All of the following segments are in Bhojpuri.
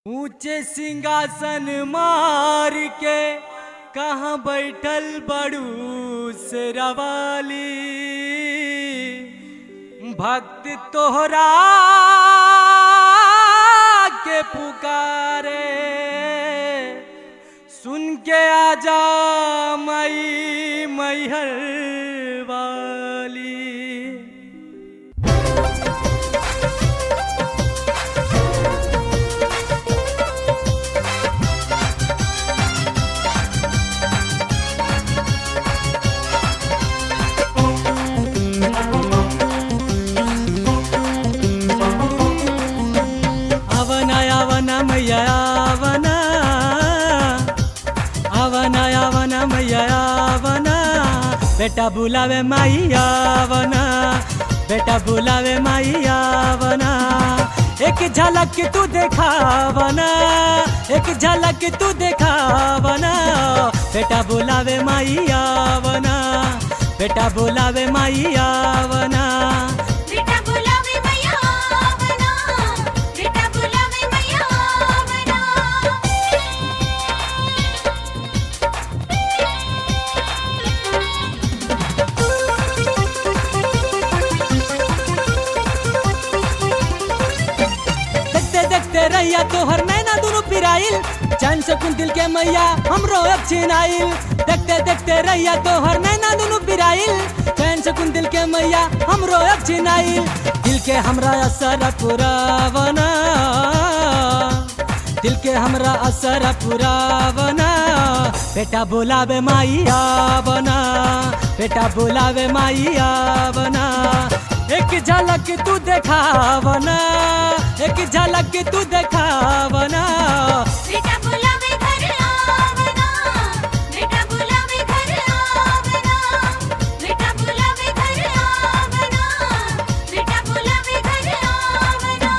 ऊंचे सिंहासन मार के कहाँ बैठल बड़ू शेरवाली। भक्त तोहरा के पुकारे सुन के आजा मई मैहर वाली। मैया आवना आवना आवना मैया आवना, बेटा बुलावे मैया आवना, बेटा बुलावे मैया आवना। एक झलक तू देखावना, एक झलक तू देखावना, बेटा बुलावे मैया आवना, बेटा बुलावे मैया आवना। देखते रहिया तोहर नैना दुनु पिराइल, चैन से कुन दिल के मैया हमरो अब छिनाइल। देखते देखते रहिया तोहर नैना दुनु पिराइल, चैन से कुन दिल के मैया हमरो अब छिनाइल। दिल के हमरा असर पुरावना, दिल के हमरा असर पुरावना, बेटा बुलावे मैया बना, बेटा बुलावे मैया बना। एक झलक तू देखावना, एक झलक तू देखावना, बेटा बुलावे घर आवना, बेटा बुलावे घर आवना, बेटा बुलावे घर आवना, बेटा बुलावे घर आवना।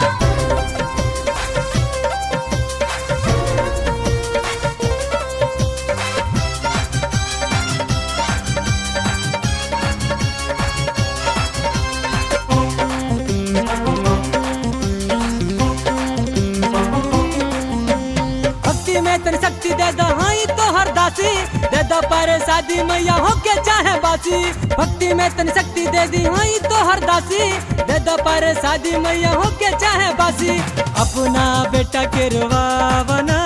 में तेरी शक्ति दे दो हाई तो हर दासी, दे दो पर शादी मैया होके चाहे बासी। भक्ति में तेरी शक्ति दे दी हाई तो हर दासी, दे दो पर शादी मैया होके चाहे बासी। अपना बेटा के रुवावना,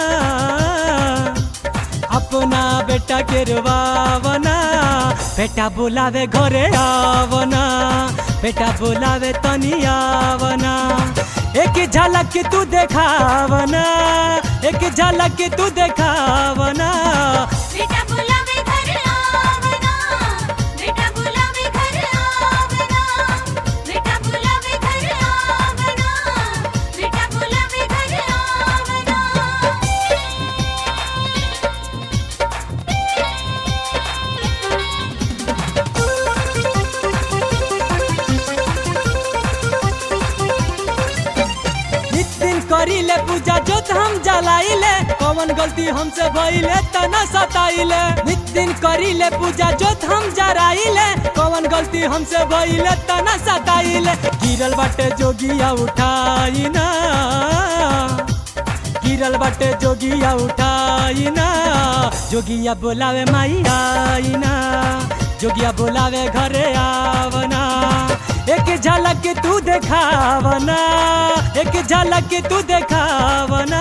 अपना बेटा के रुवावना, बेटा बुलावे घरे आवना, बेटा बुलावे तनी आवना। एक झलक तू देखावना, एक झलक तू देखावना, बेटा बुलावे घर आवना, बेटा बुलावे घर आवना, बेटा बुलावे घर आवना, बेटा बुलावे घर आवना। करीले पूजा जोत हम जलाइले, कौन गलती हमसे भइले तना सताइले। नित दिन करीले पूजा जोत हम जराइले, कौन गलती हमसे भइले तना सताइले। गिरल बाटे जोगिया उठाइना, गिरल बाटे जोगिया उठाइना, जोगिया बुलावे मैया आइना, जोगिया बुलावे घरे आवना। एक झलक तू देखावना, एक झलक तू देखावना,